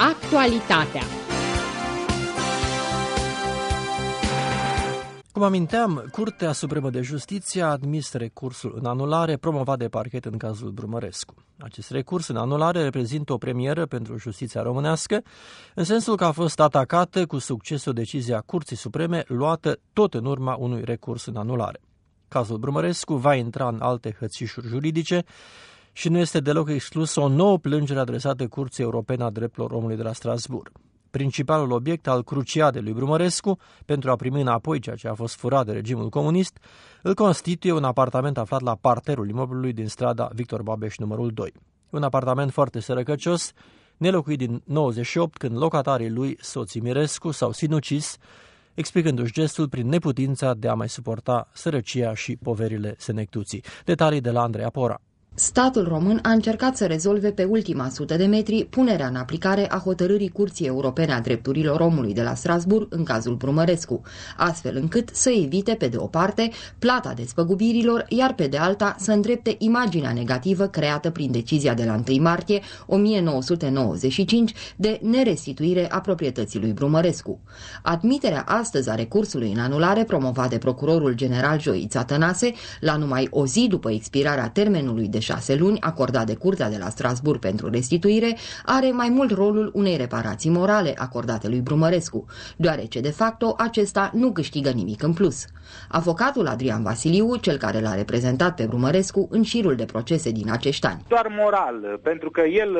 Actualitatea. Cum aminteam, Curtea Supremă de Justiție a admis recursul în anulare promovat de parchet în cazul Brumărescu. Acest recurs în anulare reprezintă o premieră pentru justiția românească, în sensul că a fost atacată cu succes o decizie a Curții Supreme luată tot în urma unui recurs în anulare. Cazul Brumărescu va intra în alte hățișuri juridice și nu este deloc exclusă o nouă plângere adresată Curții Europene a Drepturilor Omului de la Strasbourg. Principalul obiect al cruciadei lui Brumărescu, pentru a primi înapoi ceea ce a fost furat de regimul comunist, îl constituie un apartament aflat la parterul imobilului din strada Victor Babeș numărul 2. Un apartament foarte sărăcăcios, nelocuit din 98, când locatarii lui, soții Mirescu, s-au sinucis, explicându-și gestul prin neputința de a mai suporta sărăcia și poverile senectuții. Detalii de la Andrei Apora. Statul român a încercat să rezolve pe ultima 100 de metri punerea în aplicare a hotărârii Curții Europene a Drepturilor Omului de la Strasbourg în cazul Brumărescu, astfel încât să evite, pe de o parte, plata despăgubirilor, iar pe de alta să îndrepte imaginea negativă creată prin decizia de la 1 martie 1995 de nerestituire a proprietății lui Brumărescu. Admiterea astăzi a recursului în anulare promovat de procurorul general Joița Tănase, la numai o zi după expirarea termenului de 6 luni acordat de Curtea de la Strasbourg pentru restituire, are mai mult rolul unei reparații morale acordate lui Brumărescu, deoarece de facto acesta nu câștigă nimic în plus. Avocatul Adrian Vasiliu, cel care l-a reprezentat pe Brumărescu în șirul de procese din acești ani. Doar moral, pentru că el,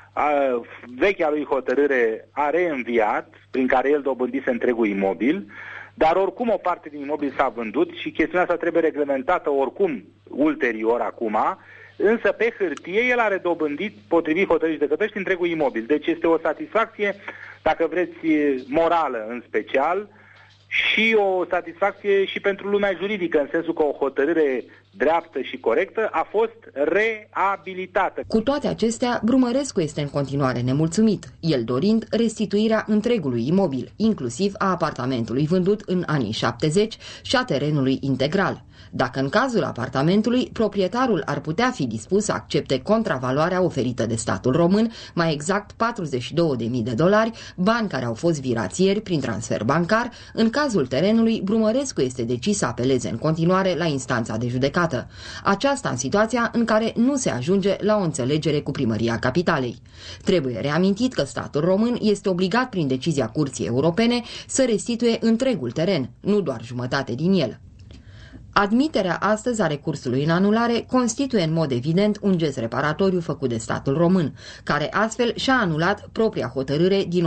vechea lui hotărâre, a reînviat, prin care el dobândise întregul imobil, dar oricum o parte din imobil s-a vândut și chestiunea asta trebuie reglementată oricum ulterior acum, însă pe hârtie el a redobândit, potrivit hotărârii judecătorești, întregul imobil. Deci este o satisfacție, dacă vreți, morală în special, și o satisfacție și pentru lumea juridică, în sensul că o hotărâre dreaptă și corectă a fost reabilitată. Cu toate acestea, Brumărescu este în continuare nemulțumit, el dorind restituirea întregului imobil, inclusiv a apartamentului vândut în anii 70 și a terenului integral. Dacă în cazul apartamentului, proprietarul ar putea fi dispus să accepte contravaloarea oferită de statul român, mai exact $42.000, bani care au fost virați ieri prin transfer bancar, în cazul terenului, Brumărescu este decis să apeleze în continuare la instanța de judecată. Aceasta în situația în care nu se ajunge la o înțelegere cu Primăria Capitalei. Trebuie reamintit că statul român este obligat prin decizia Curții Europene să restituie întregul teren, nu doar jumătate din el. Admiterea astăzi a recursului în anulare constituie în mod evident un gest reparatoriu făcut de statul român, care astfel și-a anulat propria hotărâre din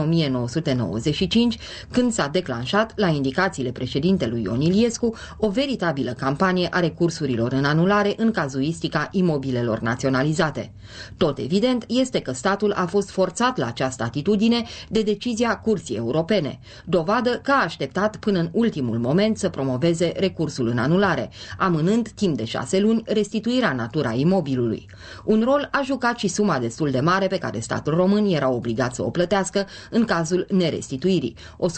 1995, când s-a declanșat, la indicațiile președintelui Ion Iliescu, o veritabilă campanie a recursurilor în anulare în cazuistica imobilelor naționalizate. Tot evident este că statul a fost forțat la această atitudine de decizia Curții Europene, dovadă că a așteptat până în ultimul moment să promoveze recursul în anulare, amânând timp de 6 luni restituirea natura imobilului. Un rol a jucat și suma destul de mare pe care statul român era obligat să o plătească în cazul nerestituirii,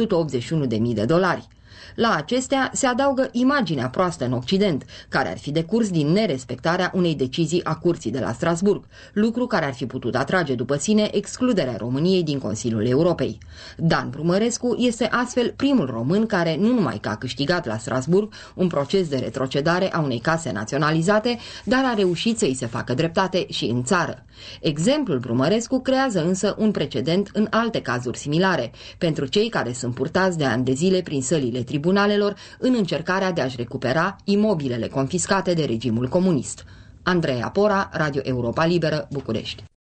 $181.000. La acestea se adaugă imaginea proastă în Occident, care ar fi decurs din nerespectarea unei decizii a Curții de la Strasbourg, lucru care ar fi putut atrage după sine excluderea României din Consiliul Europei. Dan Brumărescu este astfel primul român care nu numai că a câștigat la Strasbourg un proces de retrocedare a unei case naționalizate, dar a reușit să-i se facă dreptate și în țară. Exemplul Brumărescu creează însă un precedent în alte cazuri similare, pentru cei care sunt purtați de ani de zile prin sălile tribunalelor în încercarea de a-și recupera imobilele confiscate de regimul comunist. Andrei Apora, Radio Europa Liberă, București.